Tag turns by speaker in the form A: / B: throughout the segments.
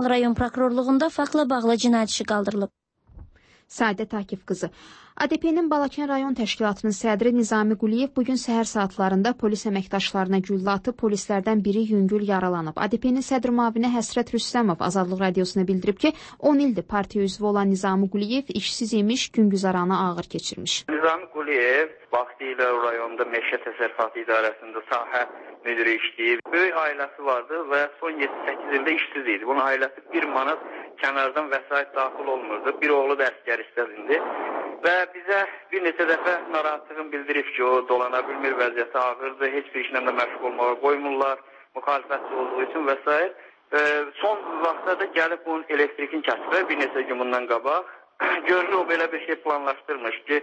A: rayon prokurorluğunda faktla bağlı cinayət işi qaldırılıb.
B: Səadət Akif qızı. ADP-nin Balakən rayon təşkilatının sədri Nizami Quliyev bugün səhər saatlarında polis əməkdaşlarına güllə atıb, polislərdən biri yüngül yaralanıb. ADP-nin sədr müavini Həsrət Rüstəmov Azadlıq Radiosuna bildirib ki, 10 ildir partiya üzvü olan Nizami Quliyev işsiz imiş, güngüzaranı ağır keçirmiş.
C: Nizami Quliyev vaxtilə rayonda Meşə Təsərrüfatı İdarəsində sahə müdiri işləyib. Böyük ailəsi vardı və son 7-8 ildə işsiz idi. Bunun ailəsi 1 manat kənardan vəsait daxil olmurdu. Bir oğlu da əsgər istədindi. Və bizə bir neçə dəfə narahatlığını bildirib ki, o dolana bilmir, vəziyyəti ağırdır, heç bir işlə də məşğul olmağa qoymurlar, müxalifətçi olduğu üçün və s. Son vaxtda da gəlib bunun elektrikin kəsbə bir neçə gün bundan qabaq. Görülür, o belə bir şey planlaşdırmış ki,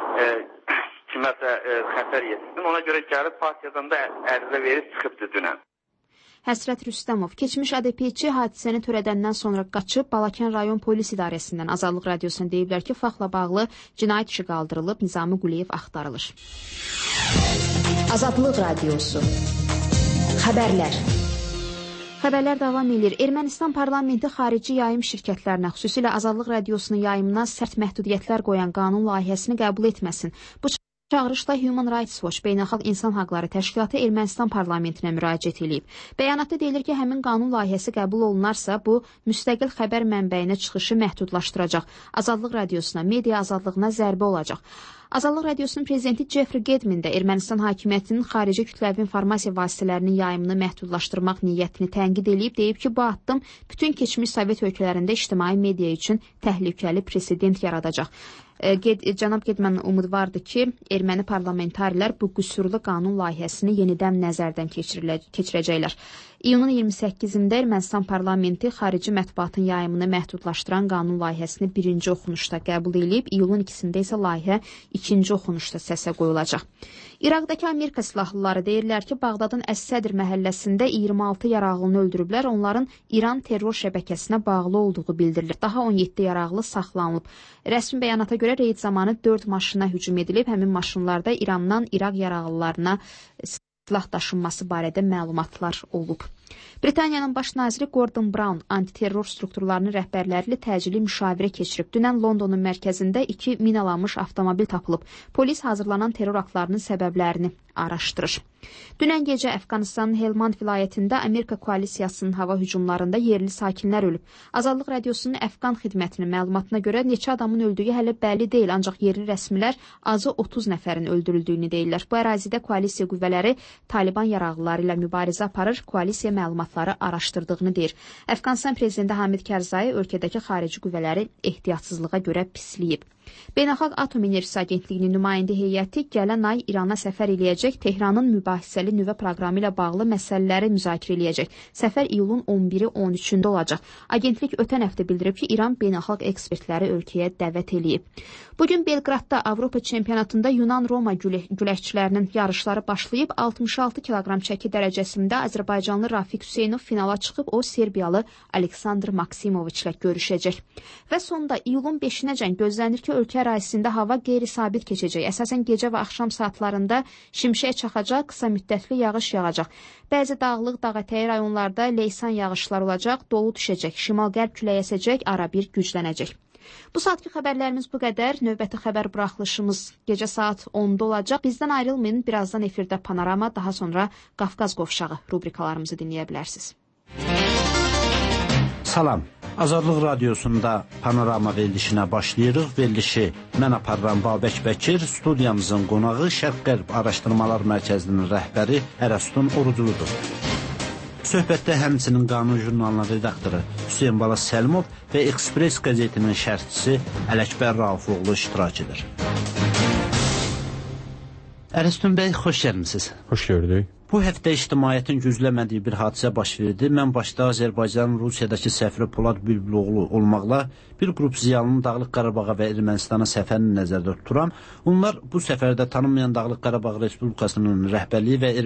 C: kiməsə xətər yetsin. Ona görə gəlib partiyadan da ərizə verib çıxıbdır dünən.
B: Həsrət Rüstəmov, keçmiş ADP-çi hadisəni törədəndən sonra qaçıb Balakən rayon polis idarəsindən Azadlıq Radiosuna deyiblər ki, faktla bağlı cinayət işi qaldırılıb, Nizami Quliyev axtarılır.
D: Azadlıq Radiosu. Xəbərlər.
B: Xəbərlər davam edir. Ermənistan parlamenti xarici yayım şirkətlərinə, xüsusilə Azadlıq Radiosunun yayımına sərt məhdudiyyətlər qoyan qanun layihəsini qəbul etməsin. Bu çağırışda Human Rights Watch Beynəlxalq İnsan Haqları Təşkilatı Ermənistan parlamentinə müraciət edib. Bəyanatda deyilir ki, həmin qanun layihəsi qəbul olunarsa, bu müstəqil xəbər mənbəyinə çıxışı məhdudlaşdıracaq. Azadlıq Radiosuna, media azadlığına zərbə olacaq. Azadlıq Radiosunun prezidenti Jeffrey Gedmin də Ermənistan hakimiyyətinin xarici kütləvi informasiya vasitələrinin yayımını məhdudlaşdırmaq niyyətini tənqid edib, deyib ki, bu addım bütün keçmiş Sovet ölkələrində ictimai media üçün təhlükəli presedent yaradacaq. Cənab Gedman umudvardır ki, erməni parlamentarilər bu qüsurlu qanun layihəsini yenidən nəzərdən keçirəcəklər. İyunun 28-də Ermənistan parlamenti xarici mətbuatın yayımını məhdudlaşdıran qanun layihəsini birinci oxunuşda qəbul edib, iyulun 2-sində isə layihə ikinci oxunuşda səsə qoyulacaq. İraqdakı Amerika silahlıları deyirlər ki, Bağdadın Əs-Sədr məhəlləsində 26 yarağlını öldürüblər, onların İran terror şəbəkəsinə bağlı olduğu bildirilir. Daha 17 yaraqlı saxlanılıb. Rəsmi bəyanata görə reyd zamanı 4 maşına hücum edilib, həmin maşınlarda İrandan İraq yaraqlılarına silah daşınması barədə məlumatlar olub. Britaniyanın baş naziri Gordon Brown antiterror strukturlarının rəhbərləri ilə təcili müşavirə keçirib. Dünən Londonun mərkəzində 2 minalanmış avtomobil tapılıb. Polis hazırlanan terror aktlarının səbəblərini araşdırır. Dünən gecə Əfqanistanın Helmand vilayətində Amerika koalisiyasının hava hücumlarında yerli sakinlər ölüb. Azadlıq Radiosunun Əfqan xidmətinin məlumatına görə neçə adamın öldüyü hələ bəlli deyil, ancaq yerli rəsmilər azı 30 nəfərin öldürüldüyünü deyirlər. Bu ərazidə koalisiya qüvvələri Taliban yaraqlıları ilə mübarizə aparır, koalisiya məlumatları araşdırdığını deyir. Əfqanistan prezidenti Hamid Karzai ölkədəki xarici qüvvələri ehtiyatsızlığa görə pisləyib. Beynəlxalq Atom Enerjisi Agentliyinin nümayəndə heyəti gələn ay İrana səfər eləyəcək, Tehranın mübahisəli nüvə proqramı ilə bağlı məsələləri müzakirə eləyəcək. Səfər iyulun 11-i 13-ündə olacaq. Agentlik ötən həftə bildirib ki, İran beynəlxalq ekspertləri ölkəyə dəvət eləyib. Bugün Belqradda Avropa çempionatında Yunan-Roma güləşçilərinin yarışları başlayıb, 66 kiloqram çəki dərəcəsində Azərbaycanlı Rafiq Hüseynov finala çıxıb, o Serbiyalı Aleksandr Maksimoviç ilə görüşəcək. Və sonda iyulun 5-nəcən gözlənir ki, ölkə ərazisində hava qeyri-sabit keçəcək. Əsasən gecə və axşam saatlarında şimşək çaxacaq, qısa müddətli yağış yağacaq. Bəzi dağlıq, dağətəyi rayonlarda leysan yağışlar olacaq, dolu düşəcək, şimal-qərb küləyi əsəcək, ara bir güclənəcək. Bu saatki xəbərlərimiz bu qədər. Növbəti xəbər buraxılışımız gecə saat 10-da olacaq. Bizdən ayrılmayın, birazdan efirdə Panorama, daha sonra Qafqaz qovşağı rubrikalarımızı dinləyə bilərsiniz.
E: Salam. Azadlıq Radiosunda Panorama verilişinə başlayırıq. Verilişi mən aparıram Babək Bəkir, studiyamızın qonağı Şərq-Qərb Araşdırmalar Mərkəzinin rəhbəri Ərəstun Oruculudur. Söhbətdə həmçinin Qanun jurnalının redaktoru Hüseyin Bala Səlimov və Ekspress qəzetinin şərhçisi Ələkbər Raufoğlu iştirak edir. Ərəstun bəy, xoş gəlmisiniz.
F: Xoş gördük.
E: Bu həftə ictimaiyyətin gözləmədiyi bir hadisə baş verdi. Mən başda Azərbaycanın Rusiyadakı səfiri Polad Bülbüloğlu olmaqla bir qrup ziyalının Dağlıq Qarabağa və Ermənistana səfərini nəzərdə tuturam. Onlar bu səfərdə tanınmayan Dağlıq Qarabağ Respublikasının rəhbərliyi və Ermənistan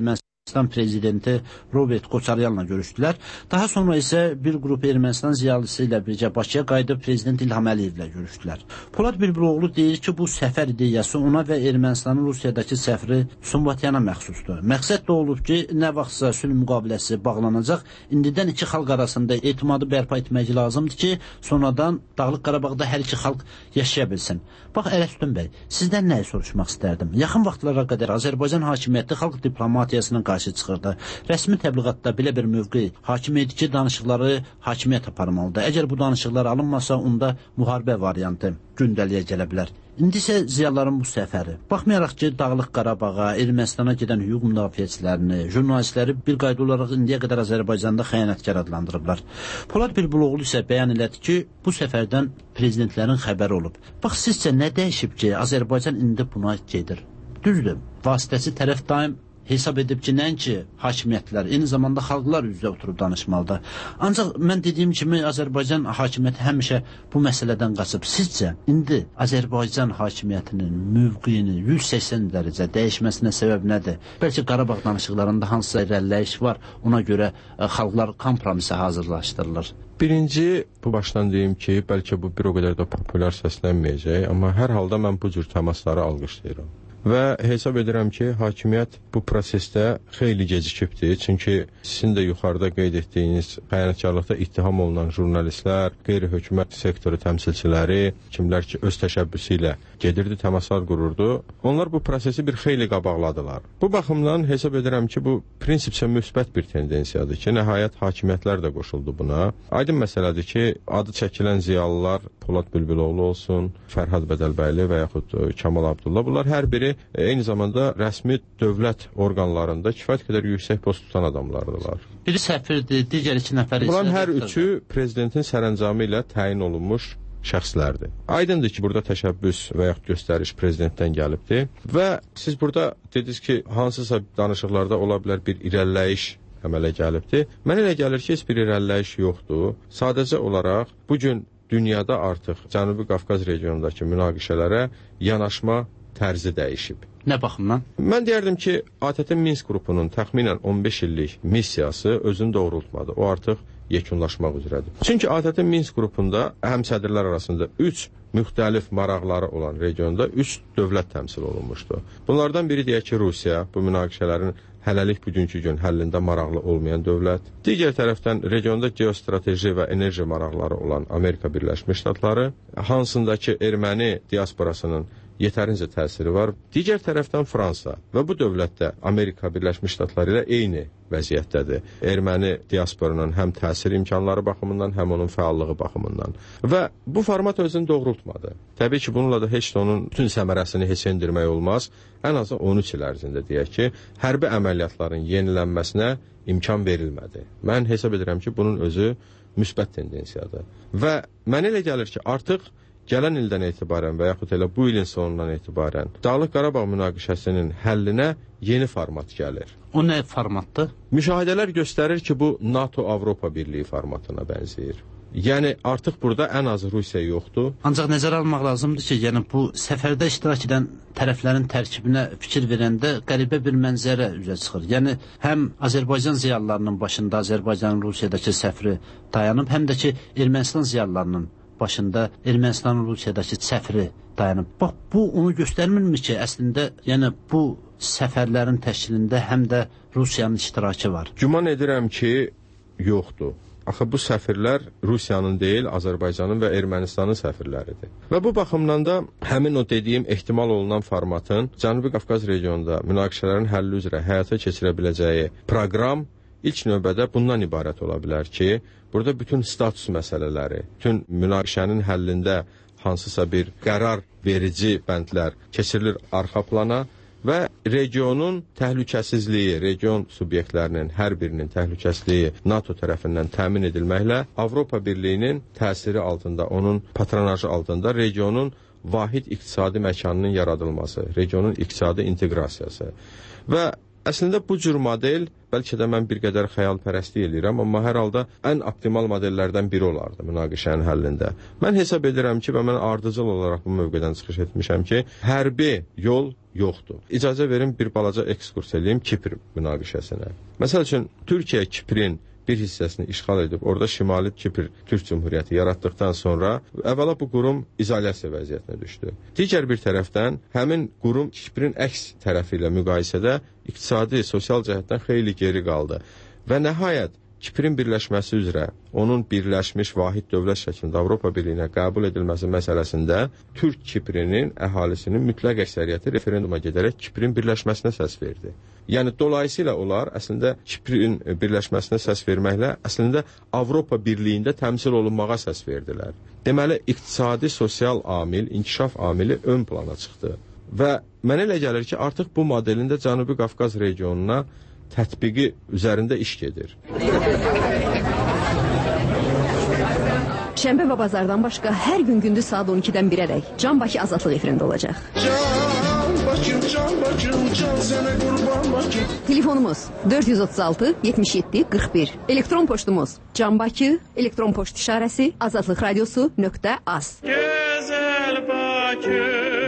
E: Ermənistan prezidenti Robert Koçaryanla görüşdülər. Daha sonra isə bir qrup Ermənistan ziyalısı ilə birgə Bakıya qayıdıb prezident İlham Əliyevlə görüşdülər. Polad Bülbüloğlu deyir ki, bu səfər ideyası ona və Ermənistanın Rusiyadakı səfiri Sumbatyana məxsusdur. Məqsəd də olub ki, nə vaxtsa sülh müqaviləsi bağlanacaq, indidən iki xalq arasında etimadı bərpa etmək lazımdır ki, sonradan Dağlıq Qarabağda hər iki xalq yaşaya bilsin. Bax, Ərəstun bəy, sizdən nəyi soruşmaq istərdim? Yaxın vaxtlara qədər Azərbaycan hakimiyyəti xalq diplomatiyasının qarşı çıxırdı. Rəsmi təbliğatda belə bir mövqe hakim idi ki, danışıqları hakimiyyət aparmalıdır. Əgər bu danışıqlar alınmasa, onda müharibə variantı gündəliyə gələ bilər. İndi isə ziyalıların bu səfəri. Baxmayaraq ki, Dağlıq Qarabağa, Ermənistana gedən hüquq müdafiəçilərini, jurnalistləri bir qayda olaraq indiyə qədər Azərbaycanda xəyanətkar adlandırıblar. Polad Bülbüloğlu isə bəyan elədi ki, bu səfərdən prezidentlərin xəbəri olub. Bax, sizcə nə dəyişib ki, Azərbaycan indi buna gedir? Düzdür, vasitəçi tərəf daim hesab edib ki, nəinki hakimiyyətlər, eyni zamanda xalqlar üzrə oturub danışmalıdır. Ancaq mən dediyim kimi Azərbaycan hakimiyyəti həmişə bu məsələdən qaçıb. Sizcə, indi Azərbaycan hakimiyyətinin mövqeyini 180 dərəcə dəyişməsinə səbəb nədir? Bəlkə Qarabağ danışıqlarında hansısa irəliləyiş var, ona görə xalqlar kompromisə hazırlaşdırılır.
F: Birinci, bu başdan deyim ki, bəlkə bu bir o qədər də populyar səslənməyəcək, amma hər halda mən bu cür təmasları alqışlayıram. Və hesab edirəm ki, hakimiyyət bu prosesdə xeyli gecikibdir. Çünki sizin də yuxarıda qeyd etdiyiniz xəyanətkarlıqda ittiham olunan jurnalistlər, qeyri-hökumət sektoru təmsilçiləri, kimlər ki, öz təşəbbüsü ilə gedirdi, təmaslar qururdu. Onlar bu prosesi bir xeyli qabaqladılar. Bu baxımdan hesab edirəm ki, bu prinsipcə müsbət bir tendensiyadır ki, nəhayət hakimiyyətlər də qoşuldu buna. Aydın məsələdir ki, adı çəkilən ziyalılar Polad Bülbüloğlu olsun, Fərhad Bədəlbəyli və yaxud Kamal Abdullah, bunlar hər biri eyni zamanda rəsmi dövlət orqanlarında kifayət qədər yüksək post tutan adamlardılar.
E: Biri səfirdir, digər iki nəfər isə...
F: Bunların hər üçü prezidentin sərəncamı ilə təyin olunmuş şəxslərdir. Aydındır ki, burada təşəbbüs və yaxud göstəriş prezidentdən gəlibdir və siz burada dediniz ki, hansısa danışıqlarda ola bilər bir irəliləyiş əmələ gəlibdir. Mənə elə gəlir ki, heç bir irəliləyiş yoxdur. Sadəcə olaraq bugün dünyada artıq Cənubi Qafqaz regionundakı münaqişələrə yanaşma tərzi dəyişib.
E: Nə baxımdan?
F: Mən deyərdim ki, ATƏT Minsk qrupunun təxminən 15 illik missiyası özünü doğrultmadı. O artıq yekunlaşmaq üzrədir. Çünki ATƏT Minsk qrupunda həm sədrlər arasında 3 müxtəlif maraqları olan regionda 3 dövlət təmsil olunmuşdu. Bunlardan biri deyək ki, Rusiya, bu münaqişələrin hələlik bugünkü gün həllində maraqlı olmayan dövlət. Digər tərəfdən regionda geostrateji və enerji maraqları olan Amerika Birləşmiş Ştatları, hansındakı erməni diasporasının yetərincə təsiri var. Digər tərəfdən Fransa və bu dövlətdə Amerika Birləşmiş Ştatları ilə eyni vəziyyətdədir. Erməni diasporunun həm təsir imkanları baxımından, həm onun fəallığı baxımından. Və bu format özünü doğrultmadı. Təbii ki, bununla da heç də onun bütün səmərəsini heç endirmək olmaz. Ən azı 13 il ərzində deyək ki, hərbi əməliyyatların yenilənməsinə imkan verilmədi. Mən hesab edirəm ki, bunun özü müsbət tendensiyadır. Və mənə elə gəlir ki, artıq gələn ildən etibarən və yaxud elə bu ilin sonundan etibarən Dağlıq Qarabağ münaqişəsinin həllinə yeni format gəlir.
E: O nə formatdır?
F: Müşahidələr göstərir ki, bu NATO-Avropa Birliyi formatına bənzəyir. Yəni artıq burada ən azı Rusiya yoxdur.
E: Ancaq nəzərə almaq lazımdır ki, yəni bu səfərdə iştirak edən tərəflərin tərkibinə fikir verəndə qəribə bir mənzərə üzə çıxır. Yəni həm Azərbaycan ziyalılarının başında Azərbaycanın Rusiyadakı səfiri dayanıb, həm də ki Ermənistan ziyalılarının başında Ermənistanın Rusiyadakı səfiri dayanıb. Bax, bu onu göstərmirmi ki, əslində yəni bu səfərlərin təşkilində həm də Rusiyanın iştirakı var?
F: Güman edirəm ki, yoxdur. Axı bu səfirlər Rusiyanın deyil, Azərbaycanın və Ermənistanın səfirləridir. Və bu baxımdan da həmin o dediyim ehtimal olunan formatın Cənubi Qafqaz regionunda münaqişələrin həlli üzrə həyata keçirə biləcəyi proqram ilk növbədə bundan ibarət ola bilər ki, burada bütün status məsələləri, bütün münaqişənin həllində hansısa bir qərar verici bəndlər keçirilir arxa plana və regionun təhlükəsizliyi, region subyektlərinin hər birinin təhlükəsizliyi NATO tərəfindən təmin edilməklə Avropa Birliyinin təsiri altında, onun patronajı altında regionun vahid iqtisadi məkanının yaradılması, regionun iqtisadi inteqrasiyası və Əslində bu cür model, bəlkə də mən bir qədər xəyalpərəstlik eləyirəm, amma hər halda ən optimal modellərdən biri olardı münaqişənin həllində. Mən hesab edirəm ki, və mən ardıcıl olaraq bu mövqedən çıxış etmişəm ki, hərbi yol yoxdur. İcazə verin bir balaca ekskurs eləyim Kipr münaqişəsinə. Məsəl üçün, Türkiyə Kiprin bir hissəsini işğal edib, orada Şimali Kipr Türk Cümhuriyyəti yaratdıqdan sonra əvvəla bu qurum izolyasiya vəziyyətinə düşdü. Digər bir tərəfdən həmin qurum Kiprin əks tərəfi ilə müqayisədə iqtisadi, sosial cəhətdən xeyli geri qaldı. Və nəhayət Kiprin birləşməsi üzrə onun birləşmiş vahid dövlət şəklində Avropa Birliyinə qəbul edilməsi məsələsində Türk Kiprinin əhalisinin mütləq əksəriyyəti referenduma gedərək Kiprin birləşməsinə səs verdi. Yəni dolayısıyla onlar əslində Kiprin birləşməsinə səs verməklə əslində Avropa Birliyində təmsil olunmağa səs verdilər. Deməli, iqtisadi, sosial amil, inkişaf amili ön plana çıxdı. Və mənə elə gəlir ki, artıq bu modelin də Cənubi Qafqaz regionuna tətbiqi üzərində iş gedir.
G: Şənbə və bazardan başqa hər gün gündüz saat 12-dən 1-ədək Can Bakı Azadlıq efirində olacaq. Can Bakım, can sənə qurban Bakım. Telefonumuz 436 77 41. Elektron poçtumuz canbakı, elektron poçt işarəsi azadlıqradiosu.az.
H: Gözəl Bakı.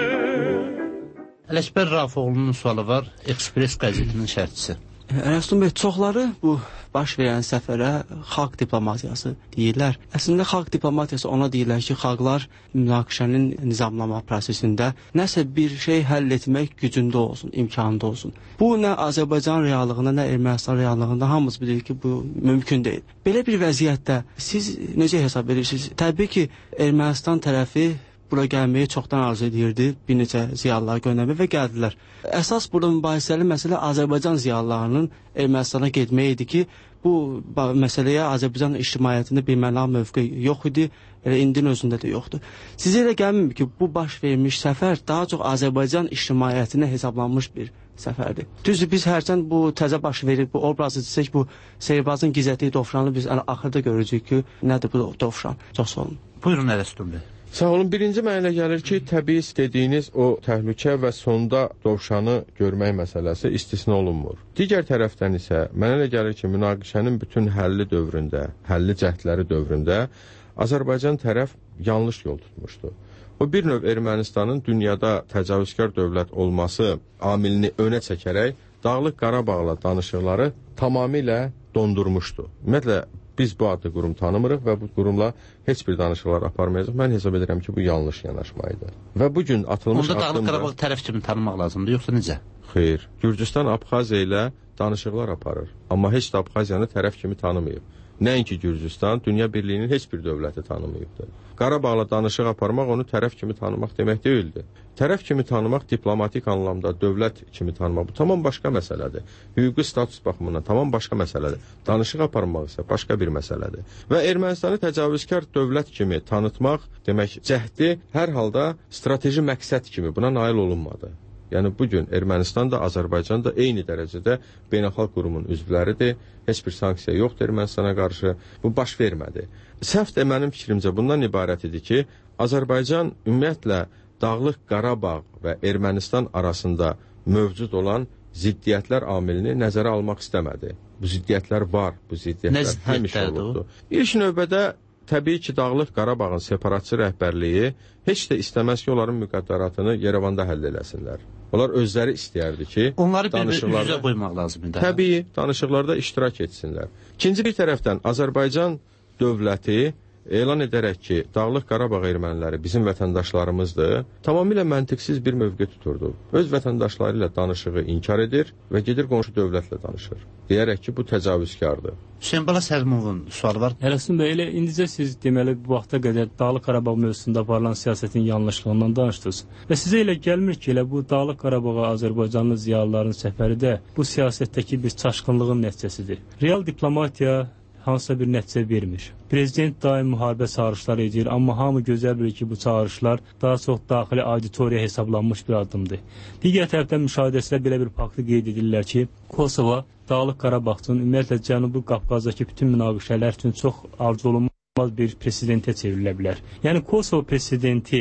E: Ələkbər Rafoğlu'nun sualı var, Ekspres qəzetinin şərhçisi.
I: Ərəstun bəy, çoxları bu baş verən səfərə xalq diplomatiyası deyirlər. Əslində xalq diplomatiyası ona deyirlər ki, xalqlar münaqişənin nizamlama prosesində nəsə bir şey həll etmək gücündə olsun, imkanında olsun. Bu nə Azərbaycan reallığında, nə Ermənistan reallığında hamımız bilir ki, bu mümkün deyil. Belə bir vəziyyətdə siz necə hesab edirsiniz? Təbii ki, Ermənistan tərəfi bura gəlməyi çoxdan arzu edirdi, bir neçə ziyalılar göndərmək və gəldilər. Əsas burada mübahisəli məsələ Azərbaycan ziyalılarının Ermənistana getməyi idi ki, bu məsələyə Azərbaycan ictimaiyyətində bir mənalı mövqe yox idi, elə indinin özündə də yoxdur. Sizə elə gəlmir ki, bu baş vermiş səfər daha çox Azərbaycan ictimaiyyətinə hesablanmış bir səfərdir. Düzdür, biz hərçənd bu təzə baş verib, bu obrazı desək, bu Seyrbazın gizlətdiyi Dovşanı biz axırda görəcəyik ki, nədir bu Dovşan? Çox sağ olun.
E: Buyurun Ərəstun bəy.
F: Sağ olun. Birinci mənə elə gəlir ki, təbii dediyiniz o təhlükə və sonda Dovşanı görmək məsələsi istisna olunmur. Digər tərəfdən isə mənə elə gəlir ki, münaqişənin bütün həlli dövründə, həlli cəhdləri dövründə Azərbaycan tərəf yanlış yol tutmuşdu. O bir növ Ermənistanın dünyada təcavüzkar dövlət olması amilini önə çəkərək Dağlıq Qarabağla danışıqları tamamilə dondurmuşdu. Ümumiyyətlə, biz bu adlı qurum tanımırıq və bu qurumla heç bir danışıqlar aparmayacaq. Mən hesab edirəm ki, bu yanlış yanaşmaydı. Və bugün atılmış
E: onda Dağlıq Qarabağ tərəf kimi tanımaq lazımdır, yoxsa necə?
F: Xeyr. Gürcüstan Abxaziya ilə danışıqlar aparır. Amma heç də Abxaziyanı tərəf kimi tanımayıb. Nəinki Gürcüstan, Dünya Birliyinin heç bir dövləti tanımayıbdır. Qarabağla danışıq aparmaq onu tərəf kimi tanımaq demək deyildi. Tərəf kimi tanımaq diplomatik anlamda, dövlət kimi tanımaq bu tamam başqa məsələdir. Hüquqi status baxımından tamam başqa məsələdir. Danışıq aparmaq isə başqa bir məsələdir. Və Ermənistanı təcavüzkar dövlət kimi tanıtmaq demək cəhdi hər halda strateji məqsəd kimi buna nail olunmadı. Yəni bugün Ermənistan da, Azərbaycan da eyni dərəcədə beynəlxalq qurumun üzvləridir. Heç bir sanksiya yoxdur Ermənistana qarşı. Bu baş vermədi. Səhv də mənim fikrimcə bundan ibarət idi ki, Azərbaycan ümumiyyətlə Dağlıq Qarabağ və Ermənistan arasında mövcud olan ziddiyyətlər amilini nəzərə almaq istəmədi. Bu ziddiyyətlər var, bu ziddiyyətlər həmişə olubdu. İlk növbədə təbii ki, Dağlıq Qarabağın separatçı rəhbərliyi heç də istəməz ki, onların müqəddəratını Yerevanda həll eləsinlər. Onlar özləri istəyərdi ki,
E: onları bir-birinə qoymaq lazımdır.
F: Təbii, danışıqlarda iştirak etsinlər. İkinci bir tərəfdən Azərbaycan dövləti elan edərək ki, Dağlıq Qarabağ erməniləri bizim vətəndaşlarımızdır, tamamilə məntiqsiz bir mövqe tuturdu. Öz vətəndaşları ilə danışığı inkar edir və gedir qonşu dövlətlə danışır. Deyərək ki, bu təcavüzkardır.
E: Hüseyin Bala Səlmovun sualı var.
J: Ərəstun bəy, elə indicə siz deməli bu vaxta qədər Dağlıq Qarabağ mövzusunda aparılan siyasətin yanlışlığından danışdınız. Və sizə elə gəlmir ki, elə bu Dağlıq Qarabağa Azərbaycanlı ziyalıların səfəri də bu siyasətdəki bir çaşqınlığın nəticəsidir. Real diplomatiya hansısa bir nəticə vermir. Prezident daim müharibə çağırışları edir, amma hamı gözəl bilir ki, bu çağırışlar daha çox daxili auditoriya hesablanmış bir addımdır. Digər tərəfdən müşahidəçilər belə bir faktı qeyd edirlər ki, Kosova, Dağlıq Qarabağ üçün, ümumiyyətlə Cənubi Qafqazdakı bütün münaqişələr üçün çox arzu olunmaz bir presidentə çevrilə bilər. Yəni Kosovo presidenti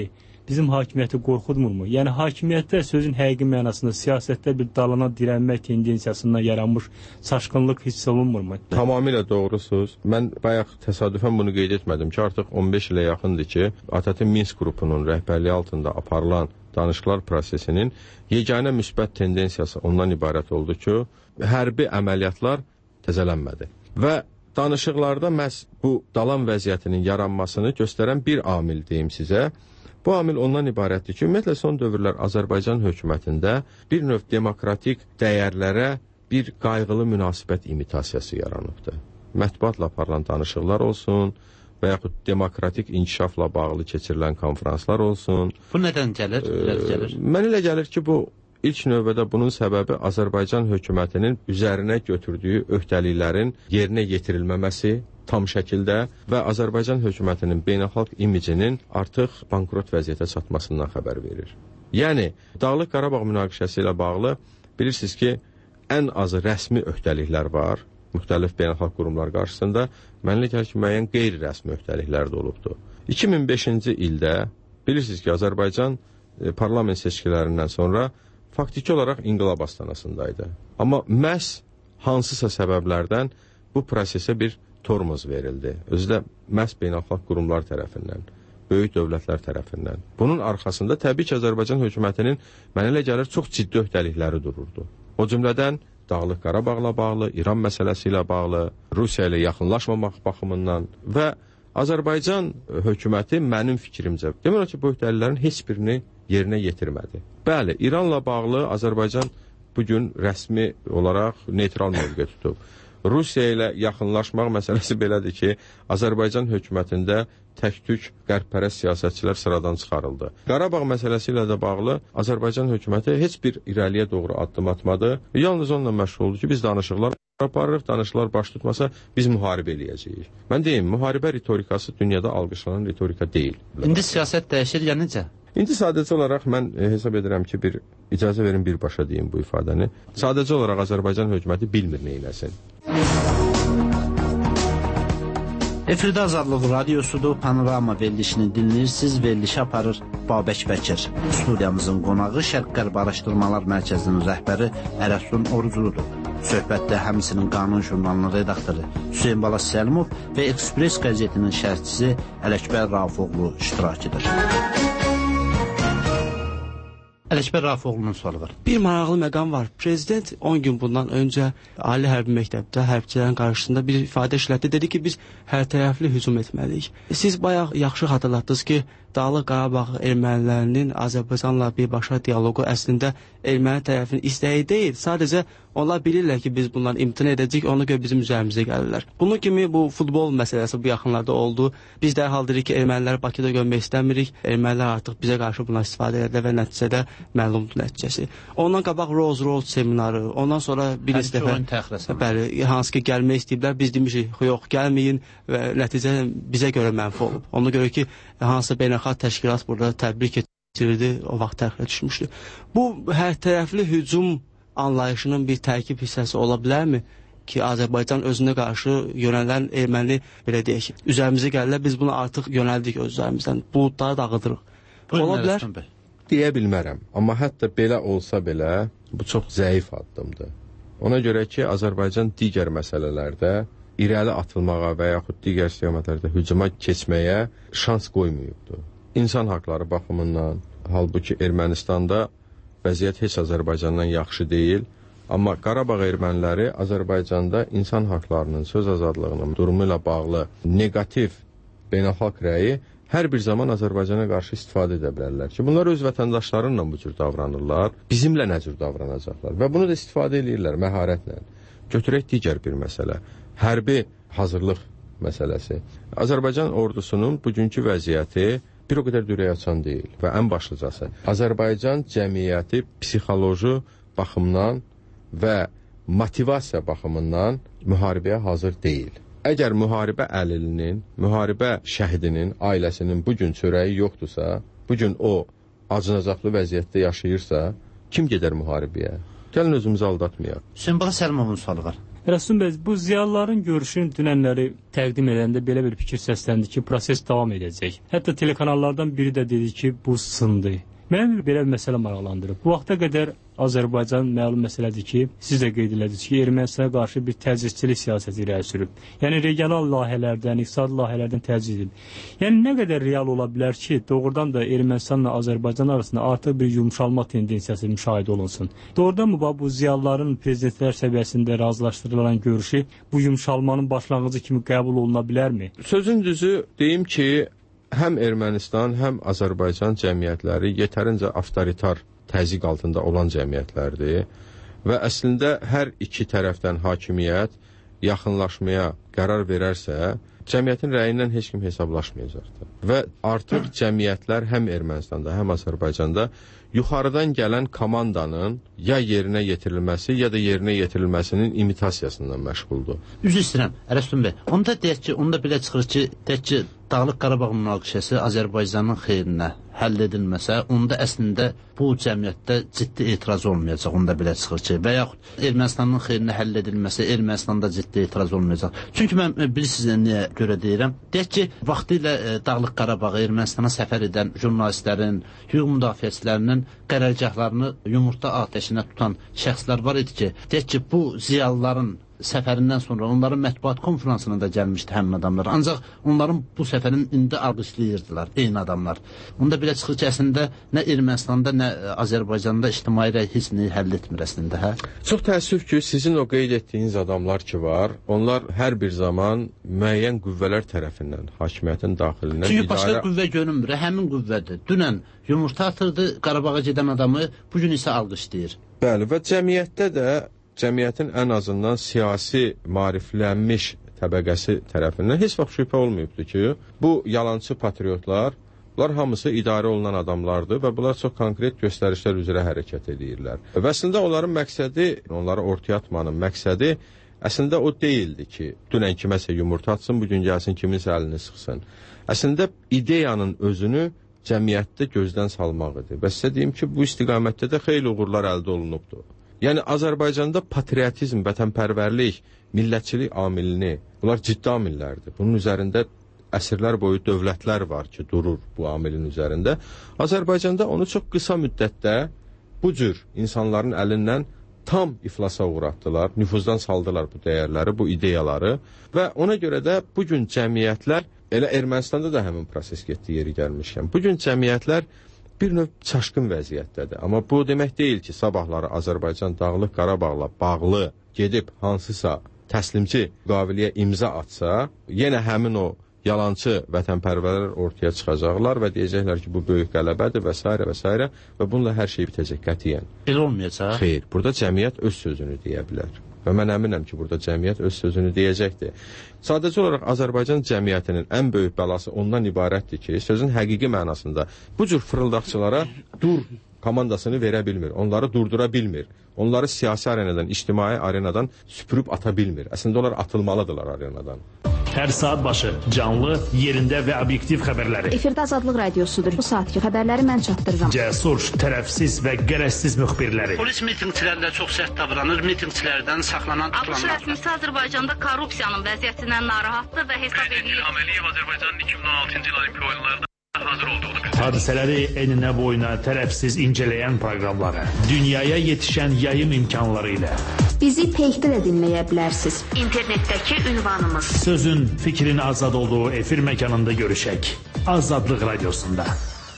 J: bizim hakimiyyəti qorxutmurmu? Yəni hakimiyyətdə sözün həqiqi mənasında siyasətdə bir dalana dirənmək tendensiyasından yaranmış çaşqınlıq hiss olunmurmu?
F: Tamamilə doğrusunuz. Mən bayaq təsadüfən bunu qeyd etmədim ki, artıq 15 ilə yaxındır ki, ATƏT Minsk qrupunun rəhbərliyi altında aparılan danışıqlar prosesinin yeganə müsbət tendensiyası ondan ibarət oldu ki, hərbi əməliyyatlar təzələnmədi. Və danışıqlarda məhz bu dalan vəziyyətinin yaranmasını göstərən bir amil deyim sizə. Bu amil ondan ibarətdir ki, ümumiyyətlə son dövrlər Azərbaycan hökumətində bir növ demokratik dəyərlərə bir qayğılı münasibət imitasiyası yaranıbdır. Mətbuatla aparılan danışıqlar olsun və yaxud demokratik inkişafla bağlı keçirilən konferanslar olsun.
E: Bu nədən gəlir?
F: Mən elə gəlir ki, bu ilk növbədə bunun səbəbi Azərbaycan hökumətinin üzərinə götürdüyü öhdəliklərin yerinə yetirilməməsi tam şəkildə və Azərbaycan hökumətinin beynəlxalq imicinin artıq bankrot vəziyyətə çatmasından xəbər verir. Yəni, Dağlıq Qarabağ münaqişəsi ilə bağlı bilirsiniz ki, ən azı rəsmi öhdəliklər var, müxtəlif beynəlxalq qurumlar qarşısında, mənlə gəlir ki, müəyyən qeyri-rəsmi öhdəliklər də olubdur. 2005-ci ildə bilirsiniz ki, Azərbaycan parlament seçkilərindən sonra faktiki olaraq inqilab astanasındaydı. Amma məhz hansısa səbəblərdən bu prosesə bir tormoz verildi. Özü də məhz beynəlxalq qurumlar tərəfindən, böyük dövlətlər tərəfindən. Bunun arxasında təbii ki, Azərbaycan hökumətinin mənə elə gəlir çox ciddi öhdəlikləri dururdu. O cümlədən Dağlıq Qarabağla bağlı, İran məsələsi ilə bağlı, Rusiya ilə yaxınlaşmamaq baxımından və Azərbaycan hökuməti mənim fikrimcə, demək ki, bu öhdəliklərin heç birini yerinə yetirmədi. Bəli, İranla bağlı Azərbaycan bugün rəsmi olaraq neytral mövqe tutub. Rusiya ilə yaxınlaşmaq məsələsi belədir ki, Azərbaycan hökumətində tək-tük qərb-pərəst siyasətçilər sıradan çıxarıldı. Qarabağ məsələsi ilə də bağlı Azərbaycan hökuməti heç bir irəliyə doğru addım atmadı. Yalnız onunla məşğul oldu ki, biz danışıqlar aparırıq, danışıqlar baş tutmasa biz müharibə eləyəcəyik. Mən deyim, müharibə ritorikası dünyada alqışlanan ritorika deyil.
E: İndi siyasət dəyişir, ya necə?
F: İndi sadəcə olaraq mən hesab edirəm ki, icazə verin birbaşa deyim bu ifadəni. Sadəcə olaraq Azərbaycan hökuməti bilmir neyləsin.
E: Efirdə Azadlıq Radiosudur, Panorama verilişini dinləyirsiniz, verilişi aparır Babək Bəkir. Studiyamızın qonağı Şərq-Qərb Araşdırmalar Mərkəzinin rəhbəri Ərəstun Orucludur. Söhbətdə həmçinin Qanun jurnalının redaktoru Hüseyn Bala Səlimov və Ekspress qəzetinin şərhçisi Ələkbər Rafoğlu iştirak edir. Ələkbər Rafoğlu'nun sualı var.
I: Bir maraqlı məqam var. Prezident 10 gün bundan öncə Ali Hərbi Məktəbdə hərbçilərin qarşısında bir ifadə işlətdi. Dedi ki, biz hər tərəfli hücum etməliyik. Siz bayaq yaxşı xatırlatdınız ki, Dağlıq Qarabağ ermənilərinin Azərbaycanla birbaşa dialoqu əslində erməni tərəfinin istəyi deyil. Sadəcə onlar bilirlər ki, biz bundan imtina edəcəyik, ona görə bizim üzərimizə gəlirlər. Bunun kimi bu futbol məsələsi bu yaxınlarda oldu. Biz dərhal dedik ki, erməniləri Bakıda görmək istəmirik. Ermənilər artıq bizə qarşı bundan istifadə edirlər və nəticədə məlumdur nəticəsi. Ondan qabaq Rolls-Royce seminarı, ondan sonra bir dəfə bəli, hansı ki gəlmək istəyiblər, biz demişik, yox, gəlməyin və nəticə bizə görə mənfi olub. Ona görə ki, hansı beynəlxalq təşkilat burada təbrik etdirildi, o vaxt tərəfə düşmüşdü. Bu hər tərəfli hücum anlayışının bir tərkib hissəsi ola bilərmi ki, Azərbaycan özünə qarşı yönələn erməni, belə deyək, üzərimizə gəlirlər, biz bunu artıq yönəldik öz üzərimizdən, buludları dağıdırıq. Ola bilər?
F: Deyə bilmərəm, amma hətta belə olsa belə, bu çox zəif addımdır. Ona görə ki, Azərbaycan digər məsələlərdə irəli atılmağa və yaxud digər istiqamətlərdə hücuma keçməyə şans qoymayıbdır. İnsan haqları baxımından, halbuki Ermənistanda vəziyyət heç Azərbaycandan yaxşı deyil, amma Qarabağ erməniləri Azərbaycanda insan haqlarının, söz azadlığının durumu ilə bağlı negativ beynəlxalq rəyi hər bir zaman Azərbaycana qarşı istifadə edə bilərlər ki, bunlar öz vətəndaşlarınla bu cür davranırlar, bizimlə nə cür davranacaqlar və bunu da istifadə edirlər məharətlə. Götürək digər bir məsələ. Hərbi hazırlıq məsələsi. Azərbaycan ordusunun bugünkü vəziyyəti bir o qədər ürək açan deyil və ən başlıcası Azərbaycan cəmiyyəti psixoloji baxımdan və motivasiya baxımından müharibəyə hazır deyil. Əgər müharibə əlilinin, müharibə şəhidinin, ailəsinin bugün çörəyi yoxdursa, bugün o acınacaqlı vəziyyətdə yaşayırsa, kim gedər müharibəyə? Gəlin özümüzü aldatmayaq.
E: Hüseyn Bala Səlimovun sualı var.
J: Rəsul bəy, bu ziyalıların görüşünü dünənləri təqdim edəndə belə bir fikir səsləndi ki, proses davam edəcək. Hətta telekanallardan biri də dedi ki, bu sındı. Mənə belə bir məsələ maraqlandırıb. Bu vaxta qədər Azərbaycan məlum məsələdir ki, siz də qeyd elədiniz ki, Ermənistana qarşı bir təcridçilik siyasəti irəli sürüb. Yəni regional layihələrdən, iqtisadi layihələrdən təcrid edib. Yəni nə qədər real ola bilər ki, doğrudan da Ermənistanla Azərbaycan arasında artıq bir yumşalma tendensiyası müşahidə olunsun. Doğrudan mı bu ziyalıların prezidentlər səviyyəsində razılaşdırılan görüşü bu yumşalmanın başlanğıcı kimi qəbul oluna bilərmi?
F: Sözün düzü deyim ki, həm Ermənistan, həm Azərbaycan cəmiyyətləri yetərincə avtoritar təzyiq altında olan cəmiyyətlərdir və əslində hər iki tərəfdən hakimiyyət yaxınlaşmaya qərar verərsə, cəmiyyətin rəyindən heç kim hesablaşmayacaqdır. Və artıq cəmiyyətlər həm Ermənistanda, həm Azərbaycanda yuxarıdan gələn komandanın ya yerinə yetirilməsi, ya da yerinə yetirilməsinin imitasiyasından məşğuldur.
E: Üzr istəyirəm, Ərəstun bəy. Onda deyək ki, onda belə çıxır ki, deyək ki, Dağlıq Qarabağ münaqişəsi Azərbaycanın xeyrinə həll edilməsə, onda əslində bu cəmiyyətdə ciddi etiraz olmayacaq, onda belə çıxır ki, və yaxud Ermənistanın xeyrinə həll edilməsə, Ermənistanda ciddi etiraz olmayacaq. Çünki mən bilirsiniz niyə görə deyirəm? Deyək ki, vaxtilə Dağlıq Qarabağa Ermənistana səfər edən jurnalistlərin, hüquq müdafiəçilərinin qərargahlarını yumurta atəşinə tutan şəxslər var idi ki, deyək ki, bu ziyalıların səfərindən sonra onların mətbuat konferansına da gəlmişdi həmin adamlar. Ancaq onların bu səfərin indi alqışlayırdılar, eyni adamlar. Onda belə çıxır ki, əslində nə Ermənistanda, nə Azərbaycanda ictimai rəy heç nəyi həll etmir əslində, hə?
F: Çox təəssüf ki, sizin o qeyd etdiyiniz adamlar ki var, onlar hər bir zaman müəyyən qüvvələr tərəfindən, hakimiyyətin daxilindən
E: çünki başqa qüvvə görünmür, həmin qüvvədir. Dünən yumurta atırdı Qarabağa gedən adamı, bugün isə alqışlayır.
F: Bəli, və cəmiyyətdə də cəmiyyətin ən azından siyasi maariflənmiş təbəqəsi tərəfindən heç vaxt şübhə olmayıbdır ki, bu yalançı patriotlar, bunlar hamısı idarə olunan adamlardır və bunlar çox konkret göstərişlər üzrə hərəkət edirlər. Və əslində onların məqsədi, onları ortaya atmanın məqsədi əslində o deyildi ki, dünən kiməsə yumurta atsın, bugün gəlsin kiminsə əlini sıxsın. Əslində ideyanın özünü cəmiyyətdə gözdən salmaq idi. Və sizə deyim ki, bu istiqamətdə də xeyli uğurlar əldə olunubdur. Yəni Azərbaycanda patriotizm, vətənpərvərlik, millətçilik amilini, bunlar ciddi amillərdir. Bunun üzərində əsrlər boyu dövlətlər var ki, durur bu amilin üzərində. Azərbaycanda onu çox qısa müddətdə bu cür insanların əlindən tam iflasa uğratdılar, nüfuzdan saldılar bu dəyərləri, bu ideyaları və ona görə də bugün cəmiyyətlər, elə Ermənistanda da həmin proses getdi yeri gəlmişkən, bugün cəmiyyətlər bir növ çaşqın vəziyyətdədir. Amma bu demək deyil ki, sabahları Azərbaycan Dağlıq Qarabağla bağlı gedib hansısa təslimçi müqaviləyə imza atsa, yenə həmin o yalançı vətənpərvərlər ortaya çıxacaqlar və deyəcəklər ki, bu böyük qələbədir və s. və s. və bununla hər şey bitəcək qətiyyən.
E: Belə olmayacaq.
F: Xeyr, burada cəmiyyət öz sözünü deyə bilər. Və mən əminəm ki, burada cəmiyyət öz sözünü deyəcəkdir. Sadəcə olaraq Azərbaycan cəmiyyətinin ən böyük bəlası ondan ibarətdir ki, sözün həqiqi mənasında bu cür fırıldaqçılara dur komandasını verə bilmir, onları durdura bilmir, onları siyasi arenadan, ictimai arenadan süpürüb ata bilmir. Əslində onlar atılmalıdırlar arenadan.
K: Hər saat başı canlı, yerində və obyektiv xəbərləri.
B: Efirdə Azadlıq Radiosudur. Bu saatki xəbərləri mən çatdırıram.
K: Cəsur, tərəfsiz və qərəzsiz müxbirləri.
E: Polis mitinqçilərlə çox sərt davranır, mitinqçilərdən saxlanan
L: ABŞ rəsmisi Azərbaycanda korrupsiyanın vəziyyətindən narahatdır və hesab edir.
H: Əməliyev Azərbaycanın 2016-cı il Olimpiya oyunlarında hazır olduğunu bildirir.
K: Hadisələri eninə boyuna tərəfsiz incələyən proqramları, dünyaya yetişən yayım imkanları ilə.
B: Bizi təkdə də dinləyə bilərsiniz.
L: İnternetdəki ünvanımız.
K: Sözün, fikrin azad olduğu efir məkanında görüşək. Azadlıq Radiosunda.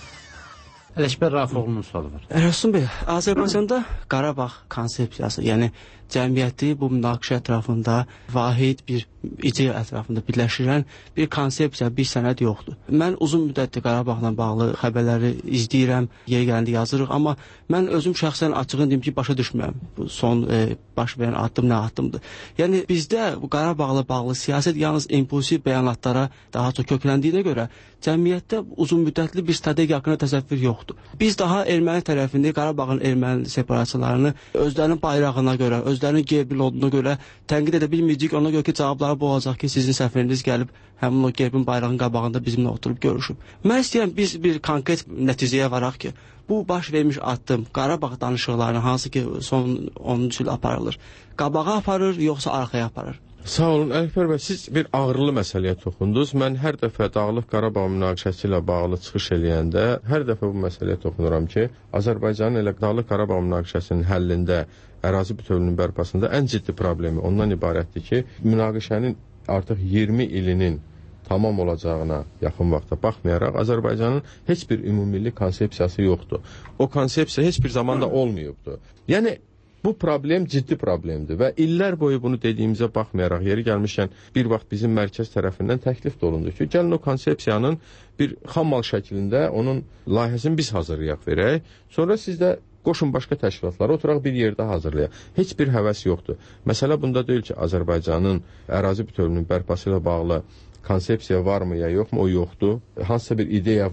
E: Ələkbər Rafiqoğlu'nun sualı var.
I: Rəsul bəy, Azərbaycanda Qarabağ konsepsiyası, yəni cəmiyyəti bu münaqişə ətrafında vahid bir ideya ətrafında birləşdirən bir konsepsiya, bir sənəd yoxdur. Mən uzun müddətdir Qarabağla bağlı xəbərləri izləyirəm, yeri gələndə yazırıq, amma mən özüm şəxsən açığını deyim ki, başa düşmürəm. Bu son baş verən addım nə addımdır. Yəni bizdə bu Qarabağla bağlı siyasət yalnız impulsiv bəyanatlara daha çox kökləndiyinə görə cəmiyyətdə uzun müddətli bir strategiya haqqında təsəvvür yoxdur. Biz daha erməni tərəfində Qarabağın erməni separatçılarını özlərinin bayrağına görə, özlərinin özlərinin qeybil olduğuna görə tənqid edə bilməyəcək. Ona görə ki, cavabları bu olacaq ki, sizin səfiriniz gəlib həmin o qeybin bayrağın qabağında bizimlə oturub görüşüb. Mən istəyirəm biz bir konkret nəticəyə varaq ki, bu baş vermiş addım Qarabağ danışıqlarını hansı ki son 10 il aparılır, qabağa aparır, yoxsa arxaya aparır?
F: Sağ olun Ələkbər bəy, siz bir ağrılı məsələyə toxundunuz. Mən hər dəfə Dağlıq Qarabağ münaqişəsi ilə bağlı çıxış eləyəndə hər dəfə bu məsələyə toxunuram ki, Azərbaycanın elə Dağlıq Qarabağ münaqişəsinin həllində, ərazi bütövlüyünün bərpasında ən ciddi problemi ondan ibarətdir ki, münaqişənin artıq 20 ilinin tamam olacağına yaxın vaxta baxmayaraq Azərbaycanın heç bir ümumilli konsepsiyası yoxdur. O konsepsiya heç bir zamanda olmayıbdır. Yəni bu problem ciddi problemdir və illər boyu bunu dediyimizə baxmayaraq yeri gəlmişkən bir vaxt bizim mərkəz tərəfindən təklif də olundu ki, gəlin o konsepsiyanın bir xammal şəklində onun layihəsini biz hazırlayaq verək. Sonra siz də qoşun başqa təşkilatlara oturaq bir yerdə hazırlayaq. Heç bir həvəs yoxdur. Məsələ bunda deyil ki, Azərbaycanın ərazi bütövlüyünün bərpası ilə bağlı konsepsiya varmı ya yoxmu, o yoxdur. Hansısa bir ideya